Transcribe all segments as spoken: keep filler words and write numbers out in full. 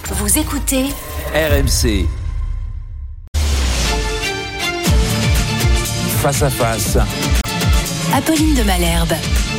Vous écoutez R M C. Face à face. Apolline de Malherbe.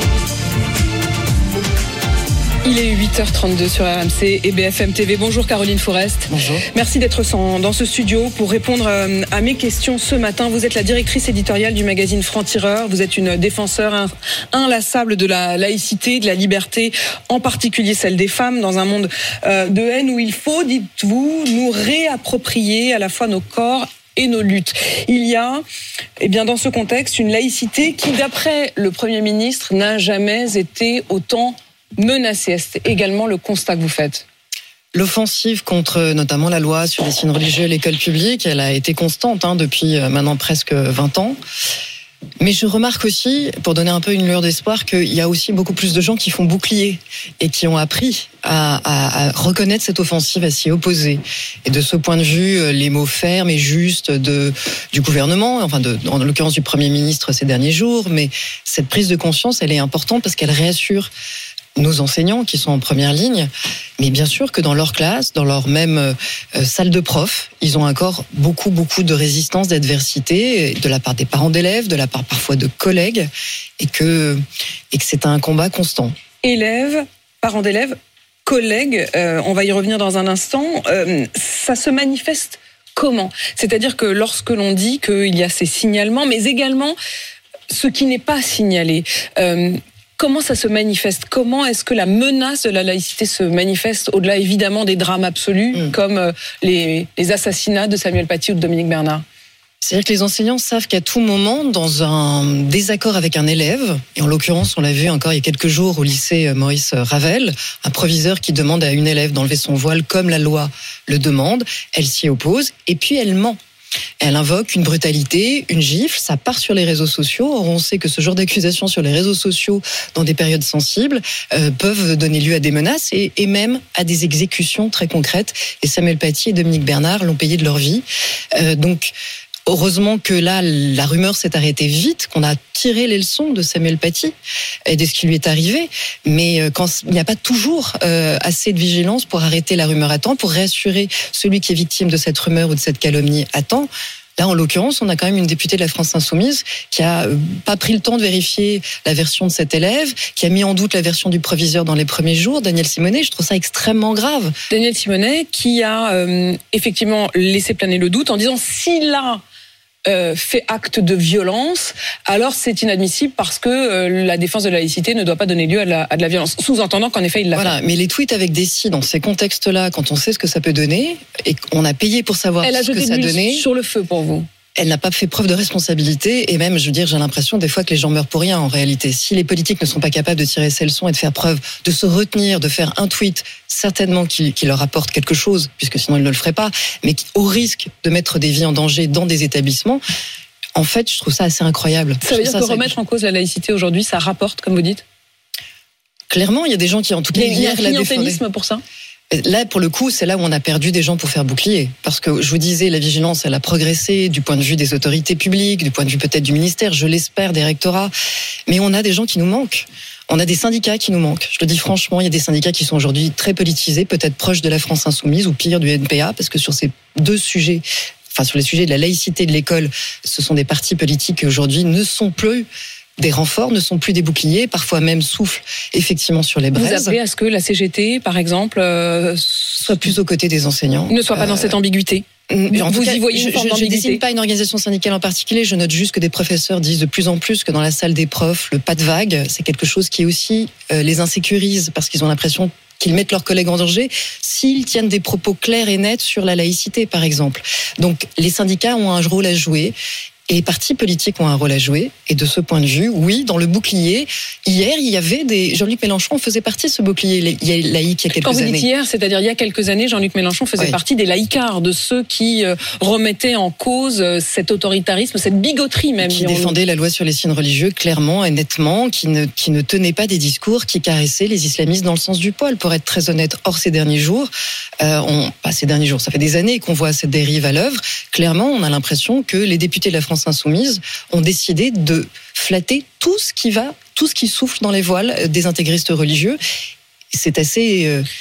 Il est huit heures trente-deux sur R M C et B F M T V. Bonjour Caroline Forest. Bonjour. Merci d'être dans ce studio pour répondre à mes questions ce matin. Vous êtes la directrice éditoriale du magazine Franc-Tireur. Vous êtes une défenseur inlassable de la laïcité, de la liberté, en particulier celle des femmes, dans un monde de haine où il faut, dites-vous, nous réapproprier à la fois nos corps et nos luttes. Il y a, eh bien, dans ce contexte, une laïcité qui, d'après le Premier ministre, n'a jamais été autant menacée. C'est également le constat que vous faites. L'offensive contre notamment la loi sur les signes religieux et l'école publique, elle a été constante hein, depuis maintenant presque vingt ans. Mais je remarque aussi, pour donner un peu une lueur d'espoir, qu'il y a aussi beaucoup plus de gens qui font bouclier et qui ont appris à, à, à reconnaître cette offensive, à s'y opposer. Et de ce point de vue, les mots fermes et justes de, du gouvernement, enfin de, en l'occurrence du Premier ministre ces derniers jours, mais cette prise de conscience, elle est importante parce qu'elle réassure nos enseignants qui sont en première ligne, mais bien sûr que dans leur classe, dans leur même euh, salle de prof, ils ont encore beaucoup, beaucoup de résistance, d'adversité, de la part des parents d'élèves, de la part parfois de collègues, et que, et que c'est un combat constant. Élèves, parents d'élèves, collègues, euh, on va y revenir dans un instant, euh, ça se manifeste comment ? C'est-à-dire que lorsque l'on dit qu'il y a ces signalements, mais également ce qui n'est pas signalé, euh, comment ça se manifeste ? Comment est-ce que la menace de la laïcité se manifeste au-delà évidemment des drames absolus mmh. comme les, les assassinats de Samuel Paty ou de Dominique Bernard ? C'est-à-dire que les enseignants savent qu'à tout moment, dans un désaccord avec un élève, et en l'occurrence, on l'a vu encore il y a quelques jours au lycée Maurice Ravel, un proviseur qui demande à une élève d'enlever son voile comme la loi le demande, elle s'y oppose et puis elle ment. Elle invoque une brutalité, une gifle, ça part sur les réseaux sociaux. Or, on sait que ce genre d'accusations sur les réseaux sociaux, dans des périodes sensibles, euh, peuvent donner lieu à des menaces et, et même à des exécutions très concrètes. Et Samuel Paty et Dominique Bernard l'ont payé de leur vie. Euh, donc, heureusement que là, la rumeur s'est arrêtée vite, qu'on a tiré les leçons de Samuel Paty et de ce qui lui est arrivé. Mais quand il n'y a pas toujours euh, assez de vigilance pour arrêter la rumeur à temps, pour réassurer celui qui est victime de cette rumeur ou de cette calomnie à temps. Là, en l'occurrence, on a quand même une députée de la France Insoumise qui a pas pris le temps de vérifier la version de cet élève, qui a mis en doute la version du proviseur dans les premiers jours, Daniel Simonet. Je trouve ça extrêmement grave. Daniel Simonet qui a euh, effectivement laissé planer le doute en disant s'il a Euh, fait acte de violence, alors c'est inadmissible parce que euh, la défense de la laïcité ne doit pas donner lieu à de la, à de la violence. Sous-entendant qu'en effet, il l'a voilà, fait. Mais les tweets avec des si dans ces contextes-là, quand on sait ce que ça peut donner, et qu'on a payé pour savoir Elle ce que ça donnait... Elle a jeté de l'huile sur le feu pour vous. Elle n'a pas fait preuve de responsabilité et même, je veux dire, j'ai l'impression des fois que les gens meurent pour rien en réalité. Si les politiques ne sont pas capables de tirer ces leçons et de faire preuve, de se retenir, de faire un tweet, certainement qui, qui leur apporte quelque chose, puisque sinon ils ne le feraient pas, mais qui, au risque de mettre des vies en danger dans des établissements, en fait, je trouve ça assez incroyable. Ça veut dire que remettre en cause la laïcité aujourd'hui, ça rapporte, comme vous dites ? Clairement, il y a des gens qui, en tout cas, hier, la défendaient. Il y a un clientélisme pour ça ? Là, pour le coup, c'est là où on a perdu des gens pour faire bouclier. Parce que, je vous disais, la vigilance, elle a progressé du point de vue des autorités publiques, du point de vue peut-être du ministère, je l'espère, des rectorats. Mais on a des gens qui nous manquent. On a des syndicats qui nous manquent. Je le dis franchement, il y a des syndicats qui sont aujourd'hui très politisés, peut-être proches de la France Insoumise ou pire du N P A, parce que sur ces deux sujets, enfin sur les sujets de la laïcité de l'école, ce sont des partis politiques qui aujourd'hui ne sont plus des renforts, ne sont plus des boucliers, parfois même soufflent effectivement sur les braises. Vous appelez à ce que la C G T, par exemple, euh, soit plus aux côtés des enseignants. Ne soit pas dans cette ambiguïté. En vous cas, y voyez une forme je ne désigne pas une organisation syndicale en particulier, je note juste que des professeurs disent de plus en plus que dans la salle des profs, le pas de vague, c'est quelque chose qui aussi euh, les insécurise parce qu'ils ont l'impression qu'ils mettent leurs collègues en danger s'ils tiennent des propos clairs et nets sur la laïcité, par exemple. Donc, les syndicats ont un rôle à jouer. Et les partis politiques ont un rôle à jouer. Et de ce point de vue, oui, dans le bouclier, hier, il y avait des... Jean-Luc Mélenchon faisait partie de ce bouclier laïque il y a quelques années. Quand vous dites hier, c'est-à-dire il y a quelques années, Jean-Luc Mélenchon faisait oui. partie des laïcards, de ceux qui remettaient en cause cet autoritarisme, cette bigoterie même. Qui défendaient la loi sur les signes religieux clairement et nettement, qui ne, qui ne tenaient pas des discours qui caressaient les islamistes dans le sens du poil, pour être très honnête. Or, ces derniers jours, euh, on, pas ces derniers jours, ça fait des années qu'on voit cette dérive à l'œuvre. Clairement, on a l'impression que les députés de la France Insoumise ont décidé de flatter tout ce qui va, tout ce qui souffle dans les voiles des intégristes religieux. C'est assez, euh,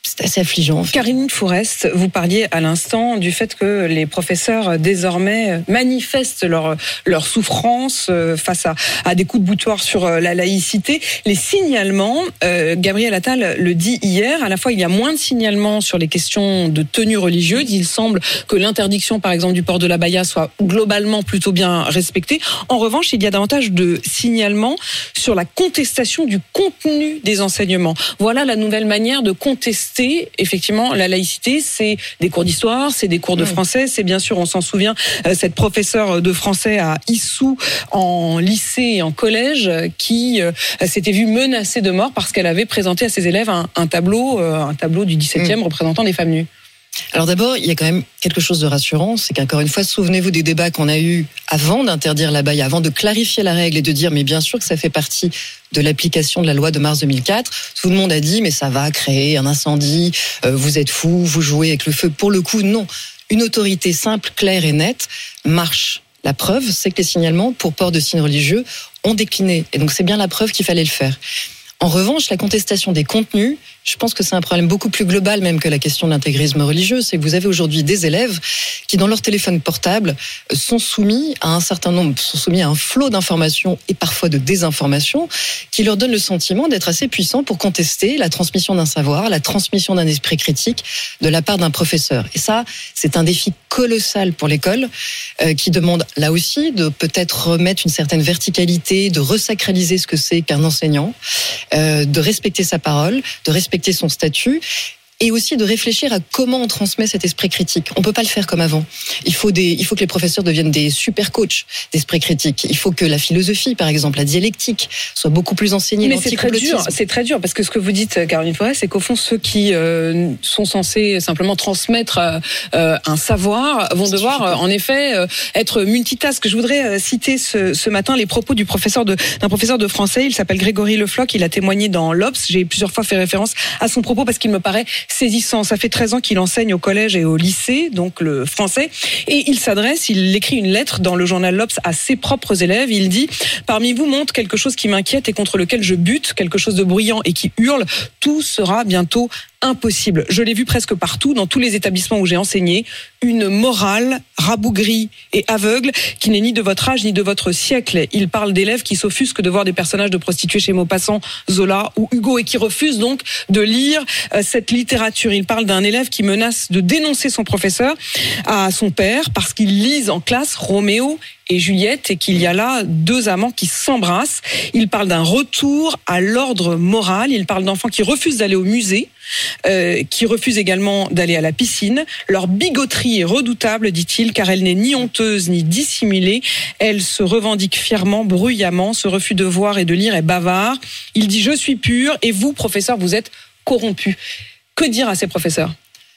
c'est assez affligeant. En fait. Caroline Fourest, vous parliez à l'instant du fait que les professeurs désormais manifestent leur, leur souffrance face à, à des coups de boutoir sur la laïcité. Les signalements, euh, Gabriel Attal le dit hier, à la fois il y a moins de signalements sur les questions de tenue religieuse. Il semble que l'interdiction par exemple du port de l'abaya soit globalement plutôt bien respectée. En revanche, il y a davantage de signalements sur la contestation du contenu des enseignements. Voilà la nouvelle manière de contester effectivement la laïcité. C'est des cours d'histoire, c'est des cours de français, c'est bien sûr, on s'en souvient, cette professeure de français à Issou en lycée et en collège qui s'était vue menacée de mort parce qu'elle avait présenté à ses élèves un, un tableau, un tableau du dix-septième mmh. représentant les femmes nues. Alors d'abord, il y a quand même quelque chose de rassurant, c'est qu'encore une fois, souvenez-vous des débats qu'on a eus avant d'interdire l'abaya, avant de clarifier la règle et de dire mais bien sûr que ça fait partie de l'application de la loi de mars deux mille quatre. Tout le monde a dit mais ça va créer un incendie, euh, vous êtes fous, vous jouez avec le feu. Pour le coup, non. Une autorité simple, claire et nette marche. La preuve, c'est que les signalements pour port de signes religieux ont décliné. Et donc c'est bien la preuve qu'il fallait le faire. En revanche, la contestation des contenus, je pense que c'est un problème beaucoup plus global même que la question de l'intégrisme religieux. C'est que vous avez aujourd'hui des élèves qui, dans leur téléphone portable, sont soumis à un certain nombre, sont soumis à un flot d'informations et parfois de désinformations qui leur donne le sentiment d'être assez puissants pour contester la transmission d'un savoir, la transmission d'un esprit critique de la part d'un professeur. Et ça, c'est un défi colossal pour l'école euh, qui demande là aussi de peut-être remettre une certaine verticalité, de resacraliser ce que c'est qu'un enseignant. Euh, de respecter sa parole, de respecter son statut et aussi de réfléchir à comment on transmet cet esprit critique. On peut pas le faire comme avant. Il faut des, il faut que les professeurs deviennent des super coachs d'esprit critique. Il faut que la philosophie, par exemple, la dialectique, soit beaucoup plus enseignée. Mais c'est très dur, c'est très dur parce que ce que vous dites, Caroline Fourest, c'est qu'au fond, ceux qui euh, sont censés simplement transmettre euh, un savoir vont devoir, euh, en effet, euh, être multitask. Je voudrais euh, citer ce, ce matin les propos du professeur de, d'un professeur de français. Il s'appelle Grégory Lefloc. Il a témoigné dans l'Obs. J'ai plusieurs fois fait référence à son propos parce qu'il me paraît saisissant. Ça fait treize ans qu'il enseigne au collège et au lycée, donc le français, et il s'adresse, il écrit une lettre dans le journal L'Obs à ses propres élèves. Il dit « Parmi vous monte quelque chose qui m'inquiète et contre lequel je bute, quelque chose de bruyant et qui hurle. Tout sera bientôt impossible. Je l'ai vu presque partout, dans tous les établissements où j'ai enseigné, une morale rabougrie et aveugle qui n'est ni de votre âge ni de votre siècle. Il parle d'élèves qui s'offusquent de voir des personnages de prostituées chez Maupassant, Zola ou Hugo et qui refusent donc de lire euh, cette littérature. Il parle d'un élève qui menace de dénoncer son professeur à son père parce qu'il lise en classe Roméo et Juliette et qu'il y a là deux amants qui s'embrassent. Il parle d'un retour à l'ordre moral. Il parle d'enfants qui refusent d'aller au musée, euh, qui refusent également d'aller à la piscine. Leur bigoterie est redoutable, dit-il, car elle n'est ni honteuse ni dissimulée. Elle se revendique fièrement, bruyamment. Ce refus de voir et de lire est bavard. Il dit « Je suis pur » et vous, professeurs, vous êtes corrompus. Que dire à ces professeurs ?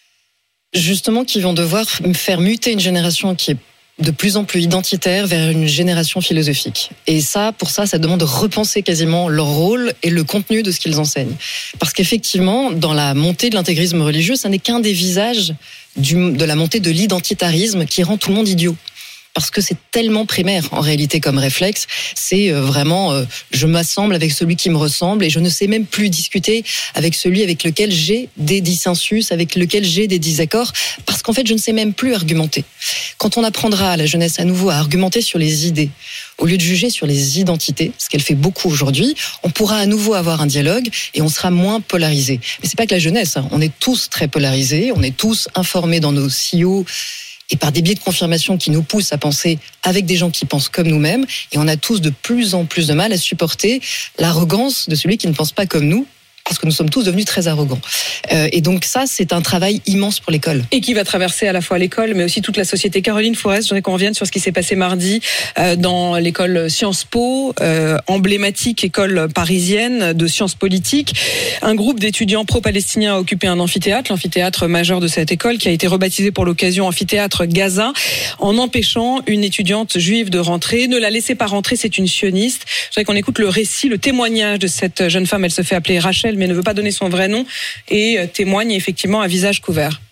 Justement, qu'ils vont devoir faire muter une génération qui est de plus en plus identitaire vers une génération philosophique. Et ça, pour ça, ça demande de repenser quasiment leur rôle et le contenu de ce qu'ils enseignent. Parce qu'effectivement, dans la montée de l'intégrisme religieux, ça n'est qu'un des visages du, de la montée de l'identitarisme qui rend tout le monde idiot. Parce que c'est tellement primaire en réalité comme réflexe, c'est vraiment euh, je m'assemble avec celui qui me ressemble et je ne sais même plus discuter avec celui avec lequel j'ai des dissensus, avec lequel j'ai des désaccords, parce qu'en fait je ne sais même plus argumenter. Quand on apprendra à la jeunesse à nouveau à argumenter sur les idées, au lieu de juger sur les identités, ce qu'elle fait beaucoup aujourd'hui, on pourra à nouveau avoir un dialogue et on sera moins polarisé. Mais c'est pas que la jeunesse, hein. On est tous très polarisés, on est tous informés dans nos S I O et par des biais de confirmation qui nous poussent à penser avec des gens qui pensent comme nous-mêmes. Et on a tous de plus en plus de mal à supporter l'arrogance de celui qui ne pense pas comme nous, parce que nous sommes tous devenus très arrogants. Euh, et donc ça, c'est un travail immense pour l'école. Et qui va traverser à la fois l'école, mais aussi toute la société. Caroline Fourest, je voudrais qu'on revienne sur ce qui s'est passé mardi euh, dans l'école Sciences Po, euh, emblématique école parisienne de sciences politiques. Un groupe d'étudiants pro-palestiniens a occupé un amphithéâtre, l'amphithéâtre majeur de cette école, qui a été rebaptisé pour l'occasion amphithéâtre Gaza, en empêchant une étudiante juive de rentrer. Ne la laissez pas rentrer, c'est une sioniste. Je voudrais qu'on écoute le récit, le témoignage de cette jeune femme. Elle se fait appeler Rachel, mais ne veut pas donner son vrai nom et témoigne effectivement à visage couvert.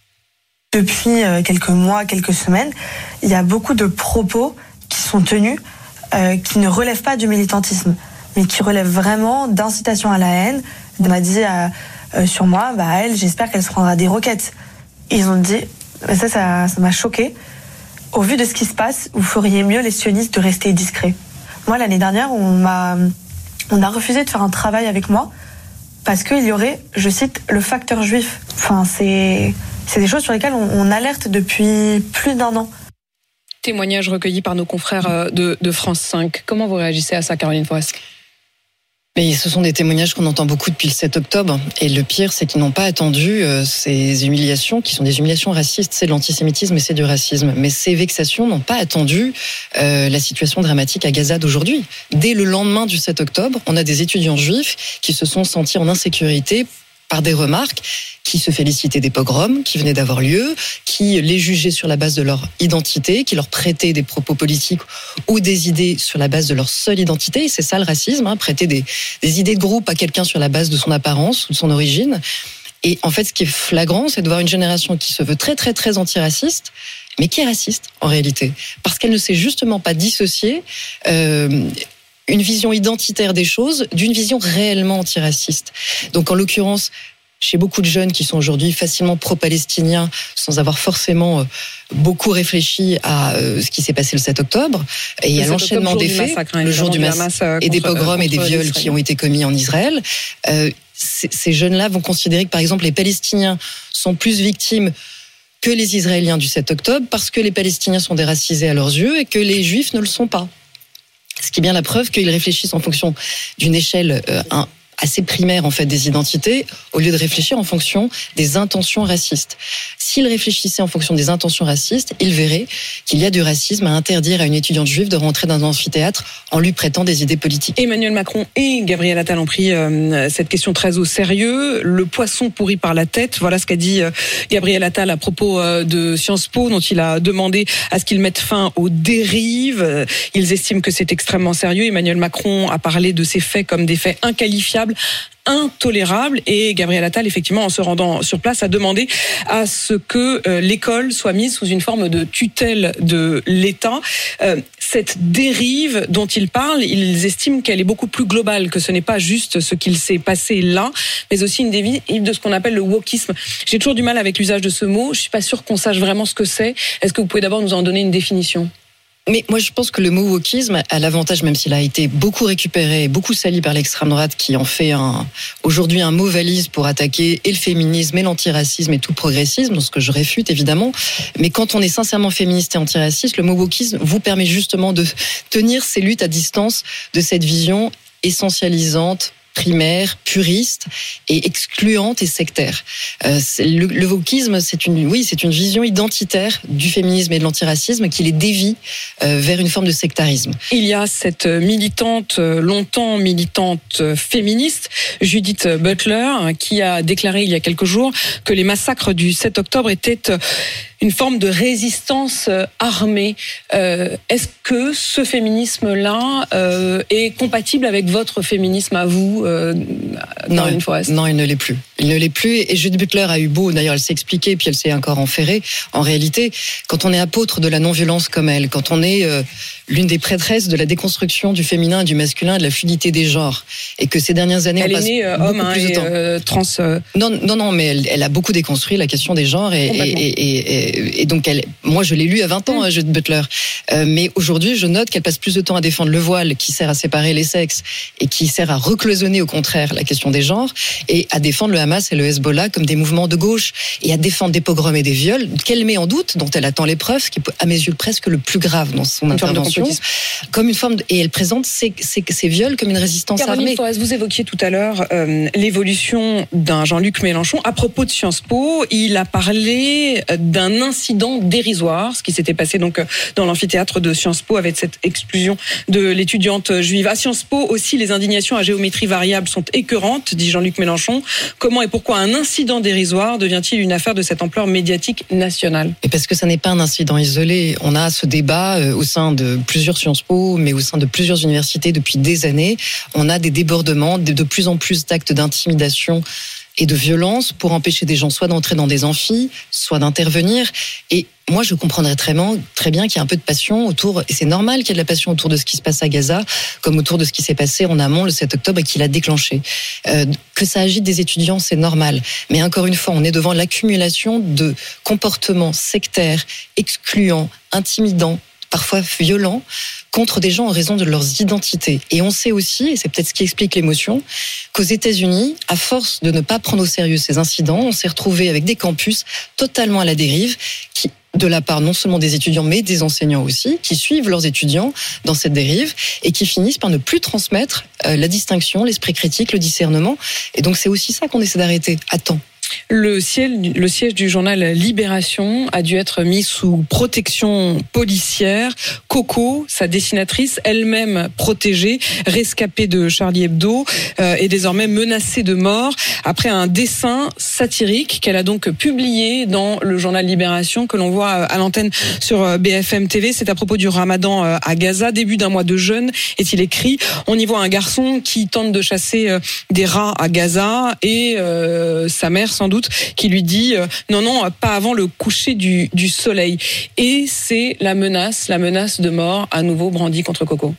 Depuis quelques mois, quelques semaines, il y a beaucoup de propos qui sont tenus euh, qui ne relèvent pas du militantisme, mais qui relèvent vraiment d'incitation à la haine. On m'a dit à euh, sur moi, bah elle, j'espère qu'elle se prendra des roquettes. Ils ont dit, bah ça, ça, ça m'a choqué. Au vu de ce qui se passe, vous feriez mieux les sionistes de rester discrets. Moi, l'année dernière, on m'a, on a refusé de faire un travail avec moi parce qu'il y aurait, je cite, le facteur juif. Enfin, c'est, c'est des choses sur lesquelles on, on alerte depuis plus d'un an. Témoignage recueilli par nos confrères de, de France cinq. Comment vous réagissez à ça, Caroline Forest ? Mais ce sont des témoignages qu'on entend beaucoup depuis le sept octobre. Et le pire, c'est qu'ils n'ont pas attendu euh, ces humiliations, qui sont des humiliations racistes. C'est de l'antisémitisme et c'est du racisme. Mais ces vexations n'ont pas attendu euh, la situation dramatique à Gaza d'aujourd'hui. Dès le lendemain du sept octobre, on a des étudiants juifs qui se sont sentis en insécurité par des remarques, qui se félicitaient des pogroms qui venaient d'avoir lieu, qui les jugeaient sur la base de leur identité, qui leur prêtaient des propos politiques ou des idées sur la base de leur seule identité. Et c'est ça le racisme, hein, prêter des, des idées de groupe à quelqu'un sur la base de son apparence ou de son origine. Et en fait, ce qui est flagrant, c'est de voir une génération qui se veut très très très antiraciste, mais qui est raciste en réalité, parce qu'elle ne sait justement pas dissocier euh, une vision identitaire des choses d'une vision réellement antiraciste. Donc en l'occurrence, chez beaucoup de jeunes qui sont aujourd'hui facilement pro-palestiniens, sans avoir forcément beaucoup réfléchi à ce qui s'est passé le sept octobre, et à l'enchaînement des faits, massacre, hein, le jour du massacre, et des pogroms et des viols qui ont été commis en Israël, euh, ces jeunes-là vont considérer que, par exemple, les Palestiniens sont plus victimes que les Israéliens du sept octobre, parce que les Palestiniens sont déracisés à leurs yeux et que les Juifs ne le sont pas. Ce qui est bien la preuve qu'ils réfléchissent en fonction d'une échelle euh, un, assez primaire en fait des identités, au lieu de réfléchir en fonction des intentions racistes. S'ils réfléchissaient en fonction des intentions racistes, ils verraient qu'il y a du racisme à interdire à une étudiante juive de rentrer dans un amphithéâtre en lui prêtant des idées politiques. Emmanuel Macron et Gabriel Attal ont pris euh, cette question très au sérieux. Le poisson pourri par la tête, voilà ce qu'a dit euh, Gabriel Attal à propos euh, de Sciences Po, dont il a demandé à ce qu'ils mettent fin aux dérives. Ils estiment que c'est extrêmement sérieux. Emmanuel Macron a parlé de ces faits comme des faits inqualifiables, intolérable, et Gabriel Attal, effectivement, en se rendant sur place, a demandé à ce que euh, l'école soit mise sous une forme de tutelle de l'État. Euh, cette dérive dont ils parlent, ils estiment qu'elle est beaucoup plus globale, que ce n'est pas juste ce qu'il s'est passé là, mais aussi une dérive de ce qu'on appelle le wokisme. J'ai toujours du mal avec l'usage de ce mot, je suis pas sûre qu'on sache vraiment ce que c'est. Est-ce que vous pouvez d'abord nous en donner une définition ? Mais moi, je pense que le mot wokisme a l'avantage, même s'il a été beaucoup récupéré, beaucoup sali par l'extrême droite, qui en fait un, aujourd'hui un mot valise pour attaquer et le féminisme et l'antiracisme et tout le progressisme, ce que je réfute évidemment. Mais quand on est sincèrement féministe et antiraciste, le mot wokisme vous permet justement de tenir ces luttes à distance de cette vision essentialisante, primaire, puriste et excluante et sectaire. Euh, le, le wokisme, c'est une, oui, c'est une vision identitaire du féminisme et de l'antiracisme qui les dévie euh, vers une forme de sectarisme. Il y a cette militante, longtemps militante féministe, Judith Butler, qui a déclaré il y a quelques jours que les massacres du sept octobre étaient une forme de résistance armée. Euh, est-ce que ce féminisme-là euh, est compatible avec votre féminisme à vous, euh, Caroline Forest ? Non, il ne l'est plus. Il ne l'est plus. Et Judith Butler a eu beau, d'ailleurs, elle s'est expliquée, puis elle s'est encore enferrée. En réalité, quand on est apôtre de la non-violence comme elle, quand on est euh, l'une des prêtresses de la déconstruction du féminin et du masculin, et de la fluidité des genres, et que ces dernières années, elle on est passe née euh, beaucoup homme hein, plus de et temps. Euh, trans. Euh... Non, non, non, mais elle, elle a beaucoup déconstruit la question des genres, et, et, et, et, et donc elle, moi je l'ai lu à vingt ans, mmh. hein, Judith Butler. Euh, mais aujourd'hui, je note qu'elle passe plus de temps à défendre le voile, qui sert à séparer les sexes et qui sert à recloisonner au contraire la question des genres, et à défendre le Hamas et le Hezbollah comme des mouvements de gauche, et à défendre des pogroms et des viols qu'elle met en doute, dont elle attend les preuves, ce qui est à mes yeux presque le plus grave dans son une intervention, comme une forme de, et elle présente ces, ces, ces viols comme une résistance Caroline armée. Forest, vous évoquiez tout à l'heure euh, l'évolution d'un Jean-Luc Mélenchon à propos de Sciences Po. Il a parlé d'un incident dérisoire, ce qui s'était passé donc dans l'amphithéâtre de Sciences Po avec cette expulsion de l'étudiante juive. À Sciences Po aussi, les indignations à géométrie variable sont écœurantes, dit Jean-Luc Mélenchon. Comment et pourquoi un incident dérisoire devient-il une affaire de cette ampleur médiatique nationale ? Et parce que ça n'est pas un incident isolé. On a ce débat au sein de plusieurs Sciences Po, mais au sein de plusieurs universités depuis des années. On a des débordements, de plus en plus d'actes d'intimidation et de violence pour empêcher des gens soit d'entrer dans des amphis, soit d'intervenir. Et moi, je comprendrais très bien, très bien qu'il y a un peu de passion autour, et c'est normal qu'il y ait de la passion autour de ce qui se passe à Gaza, comme autour de ce qui s'est passé en amont le sept octobre et qui l'a déclenché. Euh, que ça agite des étudiants, c'est normal. Mais encore une fois, on est devant l'accumulation de comportements sectaires, excluants, intimidants, parfois violents, contre des gens en raison de leurs identités. Et on sait aussi, et c'est peut-être ce qui explique l'émotion, qu'aux États-Unis, à force de ne pas prendre au sérieux ces incidents, on s'est retrouvé avec des campus totalement à la dérive, qui, de la part non seulement des étudiants, mais des enseignants aussi, qui suivent leurs étudiants dans cette dérive et qui finissent par ne plus transmettre euh, la distinction, l'esprit critique, le discernement. Et donc c'est aussi ça qu'on essaie d'arrêter à temps. Le siège, le siège du journal Libération a dû être mis sous protection policière. Coco, sa dessinatrice, elle-même protégée, rescapée de Charlie Hebdo, euh, est désormais menacée de mort après un dessin satirique qu'elle a donc publié dans le journal Libération que l'on voit à l'antenne sur B F M T V. C'est à propos du Ramadan à Gaza, début d'un mois de jeûne, est-il écrit. On y voit un garçon qui tente de chasser des rats à Gaza et euh, sa mère sans doute, qui lui dit euh, non, non, pas avant le coucher du, du soleil. Et c'est la menace, la menace de mort à nouveau brandie contre Coco.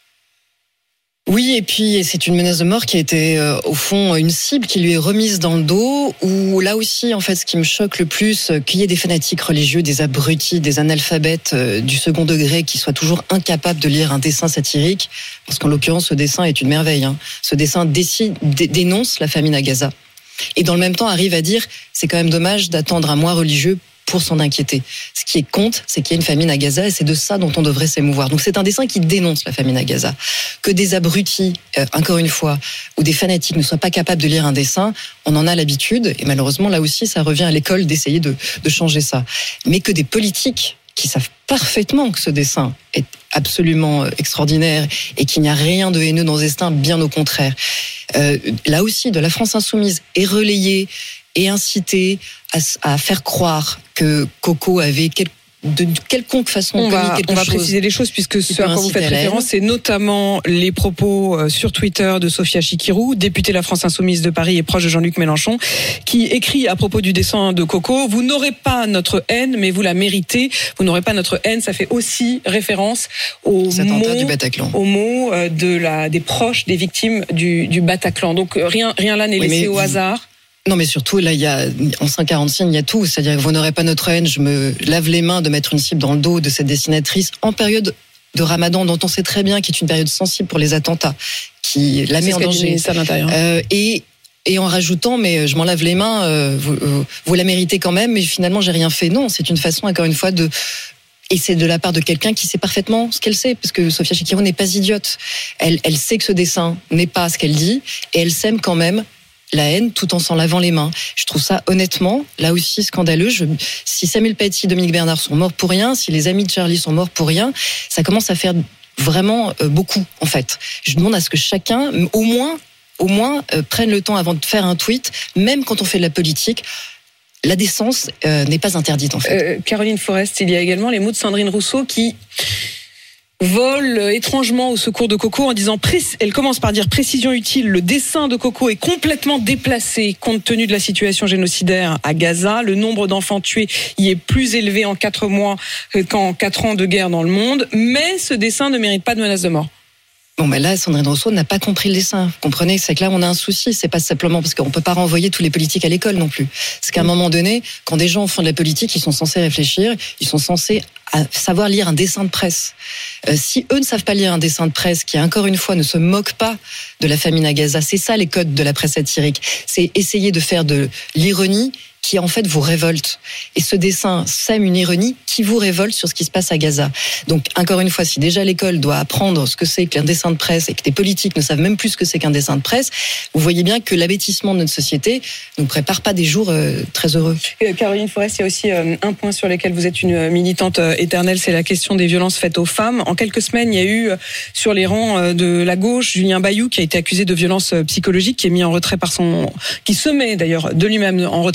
Oui, et puis c'est une menace de mort qui a été euh, au fond une cible qui lui est remise dans le dos, où là aussi, en fait, ce qui me choque le plus, euh, qu'il y ait des fanatiques religieux, des abrutis, des analphabètes euh, du second degré qui soient toujours incapables de lire un dessin satirique, parce qu'en l'occurrence, ce dessin est une merveille. Hein. Ce dessin décide, dé, dénonce la famine à Gaza. Et dans le même temps, arrive à dire, c'est quand même dommage d'attendre un mois religieux pour s'en inquiéter. Ce qui compte, c'est qu'il y a une famine à Gaza et c'est de ça dont on devrait s'émouvoir. Donc c'est un dessin qui dénonce la famine à Gaza. Que des abrutis, euh, encore une fois, ou des fanatiques ne soient pas capables de lire un dessin, on en a l'habitude, et malheureusement, là aussi, ça revient à l'école d'essayer de, de changer ça. Mais que des politiques qui savent parfaitement que ce dessin est absolument extraordinaire et qu'il n'y a rien de haineux dans ce dessin, bien au contraire. Euh, là aussi, de la France insoumise est relayée et incitée à, à faire croire que Coco avait quelque de quelconque façon on va, quelque on va chose préciser les choses puisque ce à quoi vous faites référence, c'est notamment les propos sur Twitter de Sophia Chikirou, députée de la France Insoumise de Paris et proche de Jean-Luc Mélenchon, qui écrit à propos du dessin de Coco: vous n'aurez pas notre haine, mais vous la méritez. Vous n'aurez pas notre haine. Ça fait aussi référence aux mots, du Bataclan. aux mots de la, des proches des victimes du, du Bataclan. Donc rien, rien là n'est oui, laissé au hasard. Non, mais surtout, là, il y a, en cinq quarante-six, il y a tout. C'est-à-dire que vous n'aurez pas notre haine. Je me lave les mains de mettre une cible dans le dos de cette dessinatrice en période de Ramadan, dont on sait très bien qu'il est une période sensible pour les attentats, qui la met en danger. Euh, et, et en rajoutant, mais je m'en lave les mains, euh, vous, euh, vous la méritez quand même, mais finalement, j'ai rien fait. Non, c'est une façon, encore une fois, de, et c'est de la part de quelqu'un qui sait parfaitement ce qu'elle sait, parce que Sophia Chikirou n'est pas idiote. Elle, elle sait que ce dessin n'est pas ce qu'elle dit, et elle sème quand même la haine tout en s'en lavant les mains. Je trouve ça honnêtement, là aussi, scandaleux. Je, si Samuel Paty, Dominique Bernard sont morts pour rien, si les amis de Charlie sont morts pour rien, ça commence à faire vraiment euh, beaucoup, en fait. Je demande à ce que chacun, au moins, au moins euh, prenne le temps avant de faire un tweet, même quand on fait de la politique. La décence euh, n'est pas interdite, en fait. Euh, Caroline Forest, il y a également les mots de Sandrine Rousseau qui vole étrangement au secours de Coco en disant, elle commence par dire précision utile, le dessin de Coco est complètement déplacé compte tenu de la situation génocidaire à Gaza. Le nombre d'enfants tués y est plus élevé en quatre mois qu'en quatre ans de guerre dans le monde, mais ce dessin ne mérite pas de menace de mort. Bon, ben là, Sandrine Rousseau n'a pas compris le dessin. Vous comprenez, c'est que là, on a un souci. C'est pas simplement parce qu'on peut pas renvoyer tous les politiques à l'école non plus. C'est qu'à un moment donné, quand des gens font de la politique, ils sont censés réfléchir, ils sont censés savoir lire un dessin de presse. Euh, si eux ne savent pas lire un dessin de presse qui, encore une fois, ne se moque pas de la famine à Gaza, c'est ça les codes de la presse satirique. C'est essayer de faire de l'ironie qui en fait vous révolte. Et ce dessin sème une ironie qui vous révolte sur ce qui se passe à Gaza. Donc encore une fois, si déjà l'école doit apprendre ce que c'est qu'un dessin de presse et que les politiques ne savent même plus ce que c'est qu'un dessin de presse, vous voyez bien que l'abêtissement de notre société ne nous prépare pas des jours euh, très heureux. Euh, Caroline Forest, il y a aussi euh, un point sur lequel vous êtes une militante euh, éternelle, c'est la question des violences faites aux femmes. En quelques semaines, il y a eu euh, sur les rangs euh, de la gauche Julien Bayou qui a été accusé de violences euh, psychologiques, qui est mis en retrait par son, qui se met d'ailleurs de lui-même en retrait de son parti.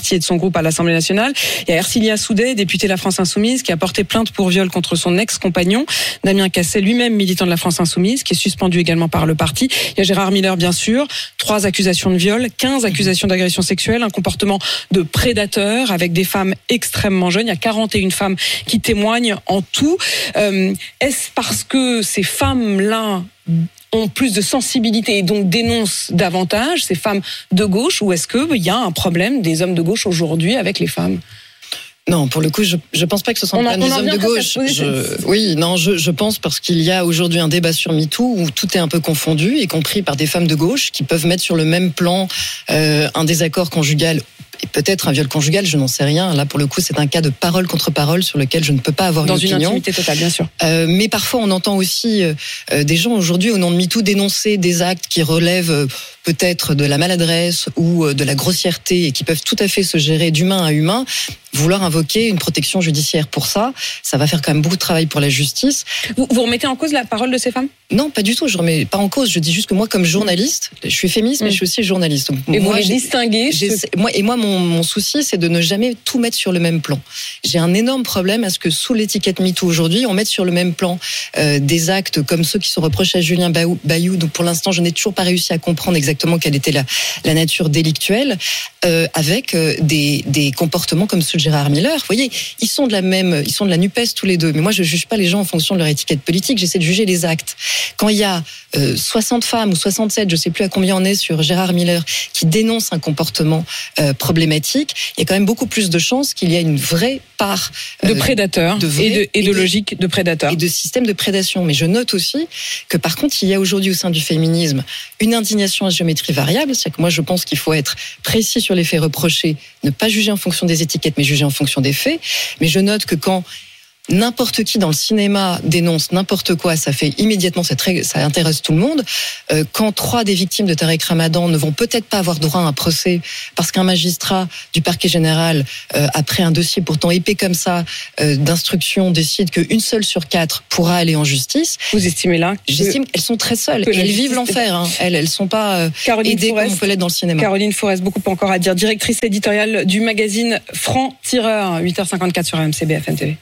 parti et de son groupe à l'Assemblée nationale. Il y a Ercilia Soudet, députée de la France Insoumise, qui a porté plainte pour viol contre son ex-compagnon. Damien Casset, lui-même militant de la France Insoumise, qui est suspendu également par le parti. Il y a Gérard Miller, bien sûr. Trois accusations de viol, quinze accusations d'agression sexuelle, un comportement de prédateur avec des femmes extrêmement jeunes. Il y a quarante et une femmes qui témoignent en tout. Euh, est-ce parce que ces femmes-là ont plus de sensibilité et donc dénoncent davantage, ces femmes de gauche, ou est-ce qu'il y a un problème des hommes de gauche aujourd'hui avec les femmes ? Non, pour le coup, je je pense pas que ce sont On des en hommes de gauche. Je, oui, non, je, je pense parce qu'il y a aujourd'hui un débat sur MeToo où tout est un peu confondu, y compris par des femmes de gauche qui peuvent mettre sur le même plan euh, un désaccord conjugal et peut-être un viol conjugal, je n'en sais rien. Là, pour le coup, c'est un cas de parole contre parole sur lequel je ne peux pas avoir Dans une opinion. Dans une intimité totale, bien sûr. Euh, mais parfois, on entend aussi euh, des gens aujourd'hui, au nom de MeToo, dénoncer des actes qui relèvent euh, peut-être de la maladresse ou euh, de la grossièreté et qui peuvent tout à fait se gérer d'humain à humain. Vouloir invoquer une protection judiciaire pour ça, ça va faire quand même beaucoup de travail pour la justice. Vous, vous remettez en cause la parole de ces femmes ? Non, pas du tout. Je remets pas en cause. Je dis juste que moi, comme journaliste, je suis féministe, mmh. mais je suis aussi journaliste. Donc, et moi, vous les distinguez j'ai, ce... moi, Et moi, mon, mon souci, c'est de ne jamais tout mettre sur le même plan. J'ai un énorme problème à ce que sous l'étiquette MeToo aujourd'hui, on mette sur le même plan euh, des actes comme ceux qui sont reprochés à Julien Bayou. Donc pour l'instant, je n'ai toujours pas réussi à comprendre exactement quelle était la, la nature délictuelle, euh, avec euh, des, des comportements comme ceux de Gérard Miller. Vous voyez, ils sont de la même, ils sont de la NUPES tous les deux. Mais moi, je juge pas les gens en fonction de leur étiquette politique. J'essaie de juger les actes. Quand il y a euh, soixante femmes ou soixante-sept, je sais plus à combien on est sur Gérard Miller, qui dénoncent un comportement euh, problématique, il y a quand même beaucoup plus de chances qu'il y ait une vraie part euh, de prédateurs de et de, et de logique de prédateurs et de système de prédation. Mais je note aussi que par contre, il y a aujourd'hui au sein du féminisme une indignation à géométrie variable. C'est-à-dire que moi, je pense qu'il faut être précis sur les faits reprochés, ne pas juger en fonction des étiquettes, mais juger en fonction des faits. Mais je note que quand n'importe qui dans le cinéma dénonce n'importe quoi, ça fait immédiatement, c'est très, ça intéresse tout le monde. Euh, quand trois des victimes de Tarek Ramadan ne vont peut-être pas avoir droit à un procès parce qu'un magistrat du parquet général, euh, après un dossier pourtant épais comme ça, euh, d'instruction, décide qu'une seule sur quatre pourra aller en justice. Vous estimez là que... J'estime qu'elles sont très seules. Et elles vivent l'enfer. Hein. Elles, elles sont pas euh, aidées Forest, comme on peut l'être dans le cinéma. Caroline Forest, beaucoup encore à dire. Directrice éditoriale du magazine Franc-Tireur, huit heures cinquante-quatre sur R M C B F M T V.